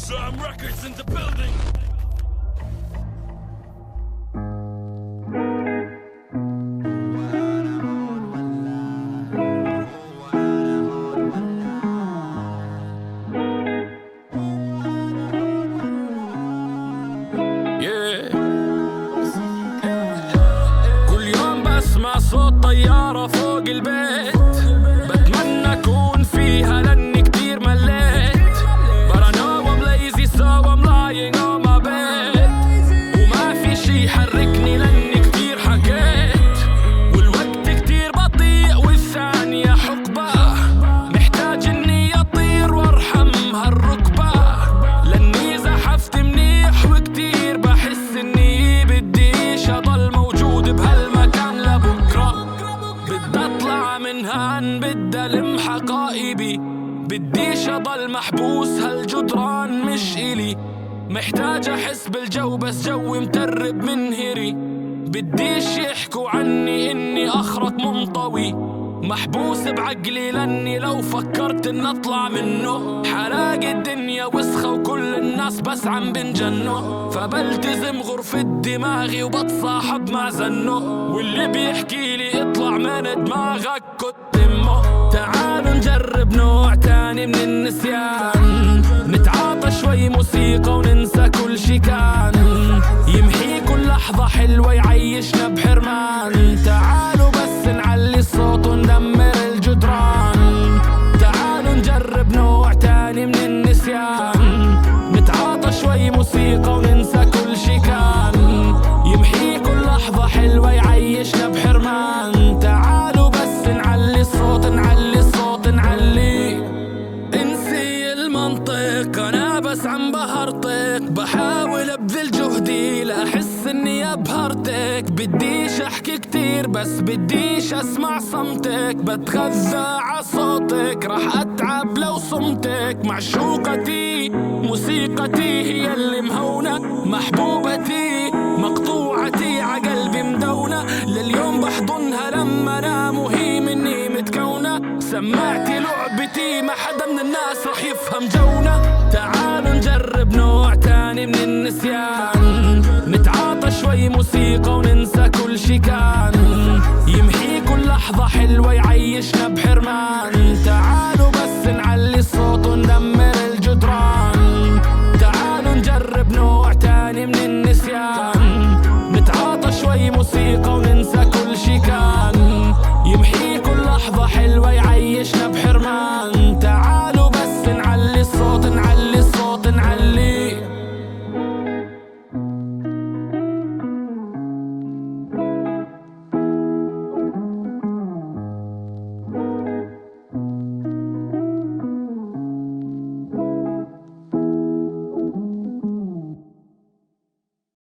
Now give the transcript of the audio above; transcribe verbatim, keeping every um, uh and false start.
Sam Records in the building. صوت طيارة فوق البيت بتمنى أكون فيها لأني كتير مليت. But I know I'm lazy so I'm lying on my bed. وما في شي يحركني لأني كتير حكيت. والوقت كتير بطيء والثانية حقبة. محتاج إني أطير وأرحم هالركبة. لأني زحفت منيح وكتير بحس إني بديش أضل موجود بهالمكان لبكرة. بدي أطلع من هان بدي ألم حقائبي. بديش أضل محبوس هالجدران مش إلي. محتاج أحس بالجو بس جوي مترب منهري. بديش يحكوا عني إني أخرق منطوي. محبوس بعقلي لأني لو فكرت إن أطلع منه حلاقي الدنيا وسخة وكل الناس بس عم بنجنه. فبلتزم غرفة دماغي وبتصاحب مع زنه. واللي بيحكي لي اطلع من دماغك كنت امه. تعالوا نجرب نوع تاني من النسيان. نتعاطى شوي موسيقى وننسى كل شي كان. يمحي كل لحظة حلوة يعيشنا بحرمان. تعالوا بس نعلي الصوت وندمر الجدران. تعالوا نجرب نوع تاني من النسيان. نتعاطى شوي موسيقى وننسى كل شي كان. يمحي كل لحظة حلوة يعيشنا بحرمان. تعالوا بس نعلي الصوت نعلي الصوت نعلي. انسي المنطق أنا بس عم بهرطق. بحاول أبذل جهدي لأحس إني أبهرتك. بديش أحكي كتير بس بديش أسمع صمتك. بتغذى عصوتك رح أتعب لو صمتك. معشوقتي موسيقتي هي اللي مهونة. محبوبتي مقطوعتي عقلبي مدونة. لليوم بحضنها لما أنام وهي مني متكونة. سمعتي لعبتي ما حدا من الناس رح يفهم جونا. تعالوا نجرب نوع تاني من النسيان. نتعاطى شوي موسيقى وننسى كل شي كان. يمحي كل لحظة حلوة يعيشنا بحرمان. تعالوا